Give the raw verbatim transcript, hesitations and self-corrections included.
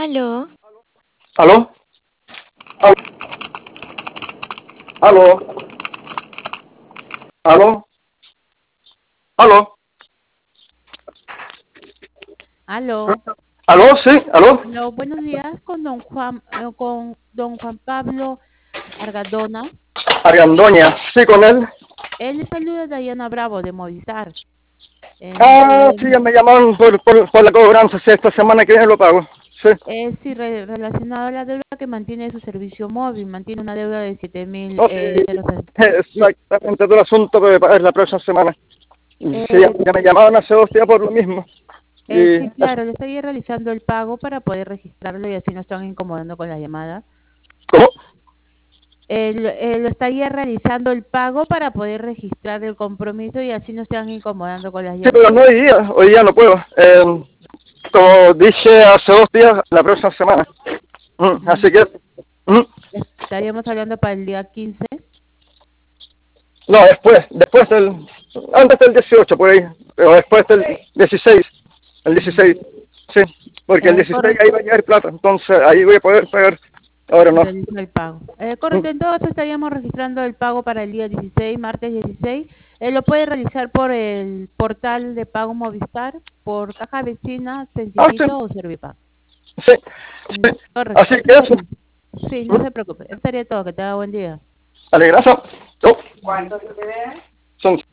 Aló. ¿Aló? ¿Aló? ¿Aló? ¿Aló? ¿Aló? Aló. ¿Aló? Sí, ¿aló? Aló, buenos días con don Juan, eh, con don Juan Pablo Argadona. Ariandoña, sí, con él. Él le saluda Dayana Bravo de Movistar. Eh, Ah, eh, sí, ya me llamaron por, por, por la cobranza, sí, esta semana que viene lo pago. Sí. es sí, re- relacionado a la deuda que mantiene su servicio móvil, mantiene una deuda de siete mil. No, Eh, sí, cero cero. exactamente todo el asunto que es la próxima semana. Sí, ya, Eh, ya me llamaron hace dos días por lo mismo. eh, Y sí, claro, le estaría realizando el pago para poder registrarlo y así no están incomodando con la llamada. ¿cómo? Él, él estaría realizando el pago para poder registrar el compromiso y así no están incomodando con las Sí, pero llamadas. no hoy día, hoy día no puedo. Eh, como dije hace dos días, la próxima semana. Mm, Mm, así que, mm, Estaríamos hablando para el día quince. no, después, después del, antes del dieciocho por ahí, pero después del dieciséis, el Mm, dieciséis, sí, porque el eh, dieciséis correcto, ahí va a llegar plata, entonces ahí voy a poder pagar, ahora no. realiza el pago. Eh, Mm, correcto, entonces estaríamos registrando el pago para el día dieciséis, martes dieciséis. Eh, lo puede realizar por el portal de pago Movistar, por Caja Vecina, Ah, sí, Sencillito o Servipago. sí, Mm, sí, Correcto, así eso que eso, estaría. Sí, no mm, se preocupe. Eso estaría todo. Que tenga buen día. vale, gracias. Oh, son